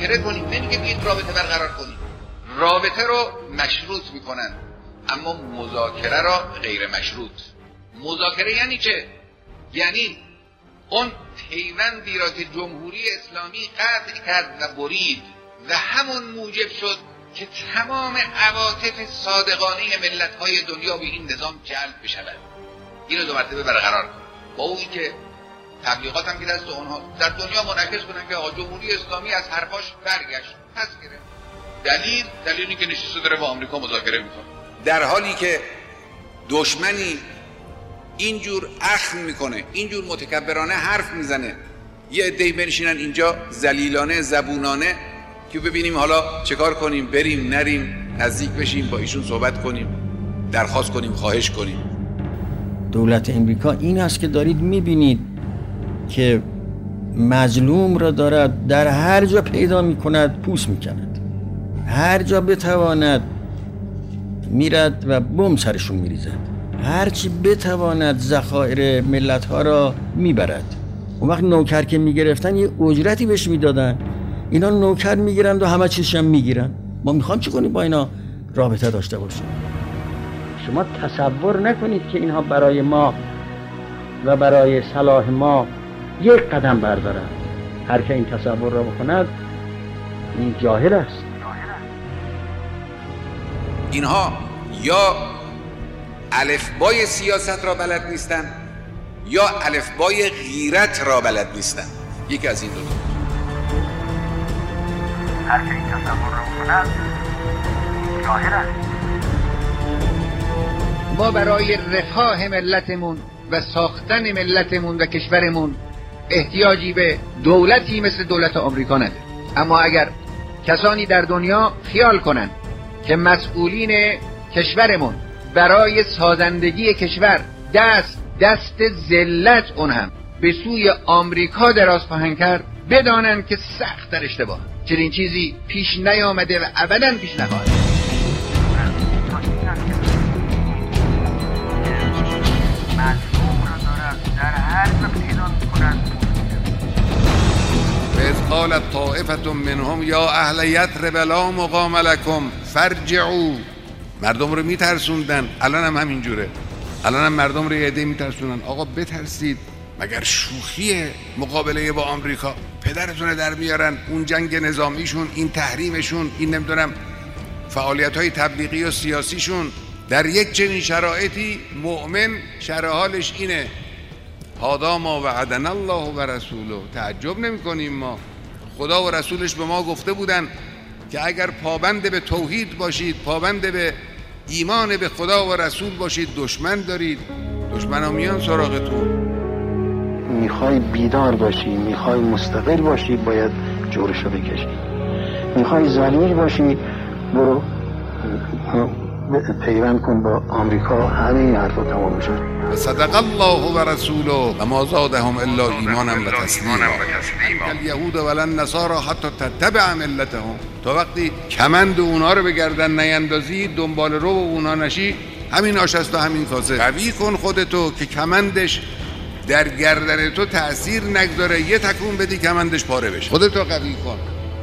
مذاکره کنیم، نمیگه بیاید رابطه برقرار کنیم. رابطه رو مشروط میکنن اما مذاکره را غیر مشروط. مذاکره یعنی چه؟ یعنی اون پیوندی را که جمهوری اسلامی قطع کرد و برید و همون موجب شد که تمام عواطف صادقانه ملت‌های دنیا به این نظام جلب بشود، اینو دو مرتبه برقرار کنه. با اون که تبلیغات هم که دست اونها در دنیا منعکس کنن که جمهوری اسلامی از حرفاش برگشت، پس گرفت. دلیلی که نشسته داره با آمریکا مذاکره میکنه، در حالی که دشمنی اینجور اخم میکنه، اینجور متکبرانه حرف میزنه، یه عده‌ای بنشینن اینجا ذلیلانه زبونانه که ببینیم حالا چه کار کنیم، بریم نریم، نزدیک بشیم، با ایشون صحبت کنیم، درخواست کنیم، خواهش کنیم. دولت امریکا این است که دارید میبینید که مظلوم را دارد در هر جا پیدا میکند پوست میکند، هر جا بتواند میرد و بم سرشون میریزد، هرچی بتواند ذخایر ملت ها را میبرد. اون وقت نوکر که میگرفتن یه اجرتی بهش میدادن، اینا نوکر میگیرند و همه چیزش هم میگیرن. ما میخوام چی کنیم؟ با اینا رابطه داشته باشیم. شما تصور نکنید که اینها برای ما و برای صلاح ما یک قدم بردارند. هر که این تصور را بکند این جاهل است. اینها یا الفبای سیاست را بلد نیستن یا الفبای غیرت را بلد نیستن، یکی از این دو. هر که این تصور را بکند جاهل است. ما برای رفاه ملتمون و ساختن ملتمون و کشورمون احتیاجی به دولتی مثل دولت آمریکا نداره. اما اگر کسانی در دنیا خیال کنن که مسئولین کشورمون برای سازندگی کشور دست ذلت اون هم به سوی آمریکا دراز خواهند کرد، بدانن که سخت در اشتباه. چنین چیزی پیش نیامده و ابداً پیش نخواهد. وَإِذْ قَالَتْ طَائِفَةٌ مِّنْهُمْ یا اهل یثرب لا مقام لكم فارجعوا. مردم رو میترسوندن، الان هم همینجوره. الان هم مردم رو یه عده میترسونن، آقا بترسید، مگر شوخیه مقابله با آمریکا؟ پدرتون در بیارن، اون جنگ نظامیشون، این تحریمشون، این نمیدونم فعالیت‌های تبلیغی و سیاسیشون. در یک چنین شرایطی مؤمن شرح حالش اینه: هذا ما وعدنا الله و رسوله. تعجب نمی‌کنیم ما، خدا و رسولش به ما گفته بودن که اگر پابند به توحید باشید، پابند به ایمان به خدا و رسول باشید، دشمن دارید، دشمن ها میان سراغتون. میخوای بیدار باشی، میخوای مستقل باشی، باید جورشو بکشی. میخوای ذلیل باشی، برو پیوند کن با آمریکا، همه این حرفا تمام شد. صدق الله و رسوله و ما زادهم الا ایمانا و تسلیما. الیهود ولن نصارى حتی تتبع ملتهم. تا وقتی کمند اونا رو به گردن نیندازی، دنبال رو اونا نشی، همین آش است و همین کاسه. قوی کن خودتو که کمندش در گردن تو تأثیر نگذاره، یه تکون بدی کمندش پاره بشه. خودتو قوی کن.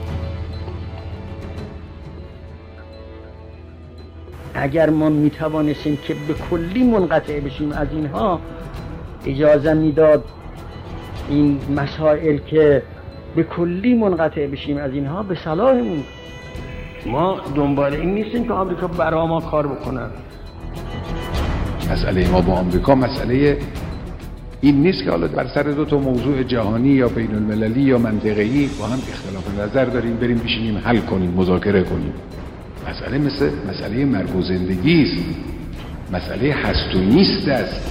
اگر ما میتوانستیم که به کلی منقطع بشیم از اینها، اجازه میداد این مسائل که به کلی منقطع بشیم از اینها به صلاحمون. ما دنبال این نیستیم که آمریکا برای ما کار بکنن. مسئله ما با آمریکا مسئله این نیست که حالا بر سر دو تا موضوع جهانی یا بین المللی یا منطقه‌ای با هم اختلاف نظر داریم، بریم بشینیم حل کنیم، مذاکره کنیم. مسئله مثل مسئله مرگ و زندگی است، مسئله هست و نیست است.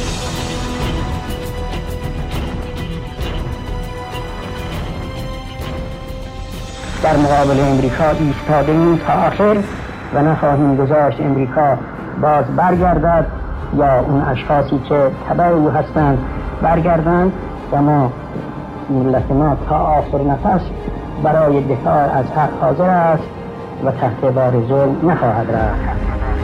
در مقابل امریکا ایستادیم تا آخر و نخواهیم گذاشت امریکا باز برگردد یا اون اشخاصی که تبع او هستند برگردند و ما ملت ما تا آخر نفس برای دفاع از حق حاضر است و تحت بار ظلم نخواهد رفت.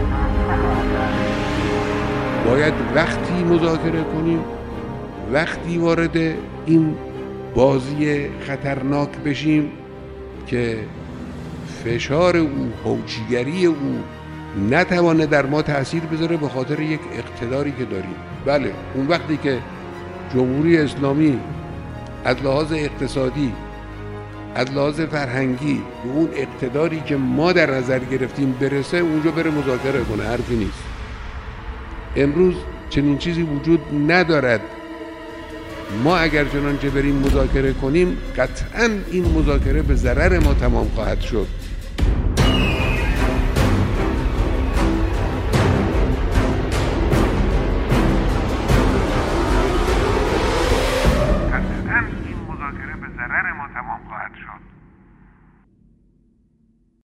باید وقتی مذاکره کنیم، وقتی وارد این بازی خطرناک بشیم که فشار او، هوچیگری او نتوانه در ما تأثیر بذاره به خاطر یک اقتداری که داریم. بله، اون وقتی که جمهوری اسلامی از لحاظ اقتصادی، از لحاظ فرهنگی به اون اقتداری که ما در نظر گرفتیم برسه، اونجا بره مذاکره کنه، حرفی نیست. امروز چنین چیزی وجود ندارد. ما اگر چنانچه بریم مذاکره کنیم، قطعاً این مذاکره به ضرر ما تمام خواهد شد.